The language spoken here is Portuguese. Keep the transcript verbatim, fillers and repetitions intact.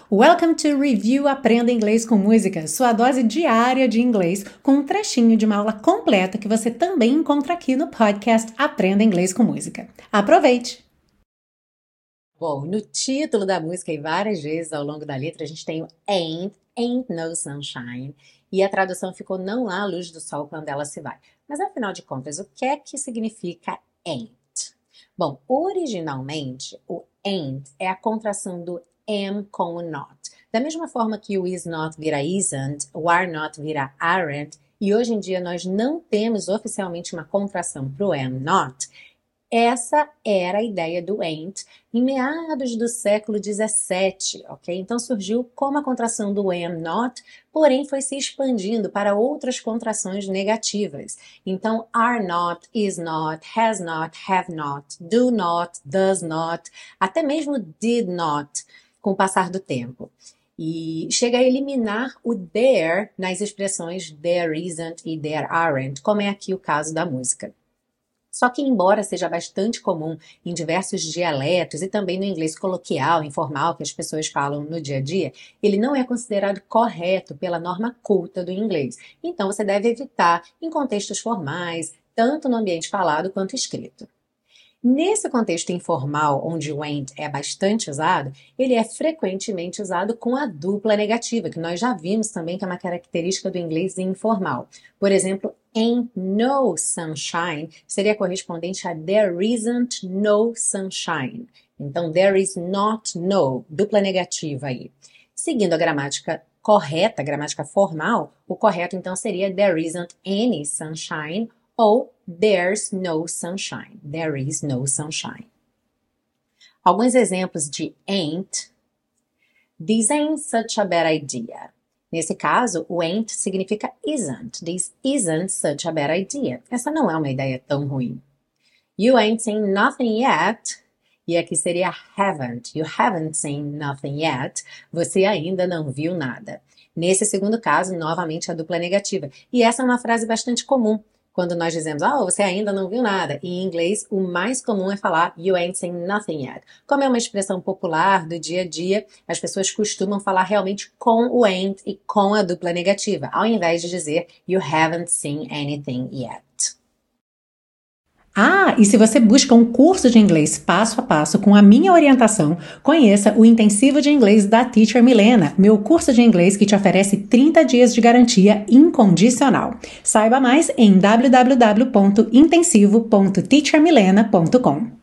Welcome to Review Aprenda Inglês com Música, sua dose diária de inglês com um trechinho de uma aula completa que você também encontra aqui no podcast Aprenda Inglês com Música. Aproveite! Bom, no título da música e várias vezes ao longo da letra a gente tem o ain't, ain't no sunshine, e a tradução ficou não há luz do sol quando ela se vai. Mas afinal de contas, o que é que significa ain't? Bom, originalmente o ain't é a contração do am com o not. Da mesma forma que o is not vira isn't, o are not vira aren't, e hoje em dia nós não temos oficialmente uma contração para o am not, essa era a ideia do ain't em meados do século dezessete, ok? Então surgiu como a contração do am not, porém foi se expandindo para outras contrações negativas. Então, are not, is not, has not, have not, do not, does not, até mesmo did not, com o passar do tempo. E chega a eliminar o there nas expressões there isn't e there aren't, como é aqui o caso da música. Só que, embora seja bastante comum em diversos dialetos e também no inglês coloquial, informal, que as pessoas falam no dia a dia, ele não é considerado correto pela norma culta do inglês. Então, você deve evitar em contextos formais, tanto no ambiente falado quanto escrito. Nesse contexto informal, onde o ain't é bastante usado, ele é frequentemente usado com a dupla negativa, que nós já vimos também que é uma característica do inglês informal. Por exemplo, ain't no sunshine seria correspondente a there isn't no sunshine. Então, there is not no, dupla negativa aí. Seguindo a gramática correta, a gramática formal, o correto então seria there isn't any sunshine ou there's no sunshine. There is no sunshine. Alguns exemplos de ain't. This ain't such a bad idea. Nesse caso, o ain't significa isn't. This isn't such a bad idea. Essa não é uma ideia tão ruim. You ain't seen nothing yet. E aqui seria haven't. You haven't seen nothing yet. Você ainda não viu nada. Nesse segundo caso, novamente a dupla negativa. E essa é uma frase bastante comum. Quando nós dizemos, ah, oh, você ainda não viu nada. E em inglês, o mais comum é falar you ain't seen nothing yet. Como é uma expressão popular do dia a dia, as pessoas costumam falar realmente com o ain't e com a dupla negativa, ao invés de dizer you haven't seen anything yet. Ah, e se você busca um curso de inglês passo a passo com a minha orientação, conheça o Intensivo de Inglês da Teacher Milena, meu curso de inglês que te oferece trinta dias de garantia incondicional. Saiba mais em w w w ponto intensivo ponto teacher milena ponto com.